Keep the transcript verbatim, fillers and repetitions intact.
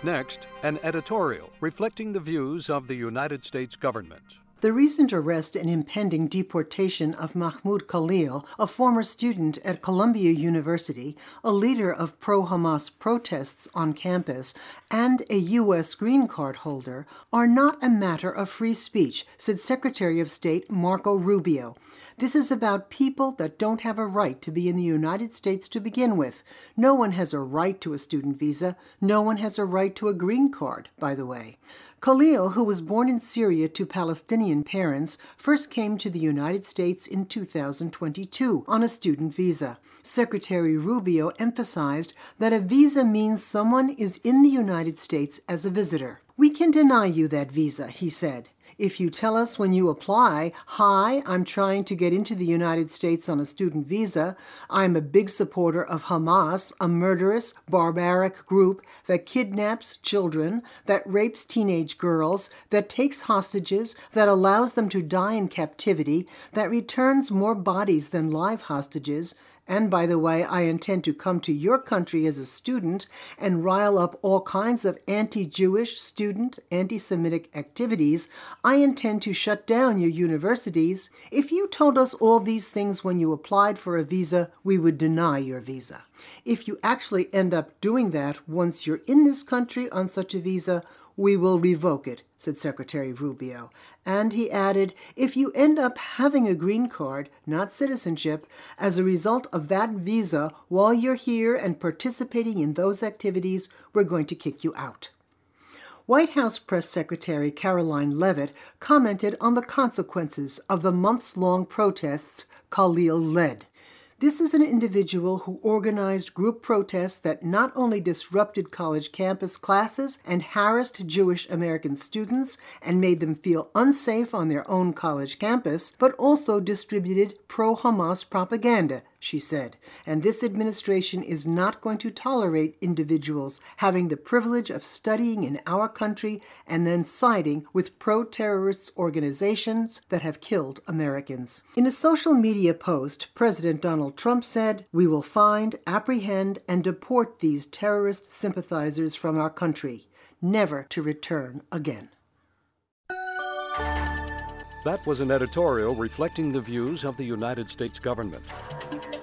Next, an editorial reflecting the views of the United States government. The recent arrest and impending deportation of Mahmoud Khalil, a former student at Columbia University, a leader of pro-Hamas protests on campus, and a U S green card holder, are not a matter of free speech, said Secretary of State Marco Rubio. This is about people that don't have a right to be in the United States to begin with. No one has a right to a student visa. No one has a right to a green card, by the way. Khalil, who was born in Syria to Palestinian parents, first came to the United States in two thousand twenty-two on a student visa. Secretary Rubio emphasized that a visa means someone is in the United States as a visitor. "We can deny you that visa," he said. "If you tell us when you apply, 'Hi, I'm trying to get into the United States on a student visa. I'm a big supporter of Hamas, a murderous, barbaric group that kidnaps children, that rapes teenage girls, that takes hostages, that allows them to die in captivity, that returns more bodies than live hostages, and by the way, I intend to come to your country as a student and rile up all kinds of anti-Jewish, student, anti-Semitic activities. I intend to shut down your universities. If you told us all these things when you applied for a visa, we would deny your visa. If you actually end up doing that once you're in this country on such a visa, we will revoke it," said Secretary Rubio. And he added, "If you end up having a green card, not citizenship, as a result of that visa while you're here and participating in those activities, we're going to kick you out." White House Press Secretary Caroline Leavitt commented on the consequences of the months-long protests Khalil led. This is an individual who organized group protests that not only disrupted college campus classes and harassed Jewish American students and made them feel unsafe on their own college campus, but also distributed pro-Hamas propaganda, she said. And this administration is not going to tolerate individuals having the privilege of studying in our country and then siding with pro-terrorist organizations that have killed Americans. In a social media post, President Donald Trump said, "We will find, apprehend, and deport these terrorist sympathizers from our country, never to return again." That was an editorial reflecting the views of the United States government.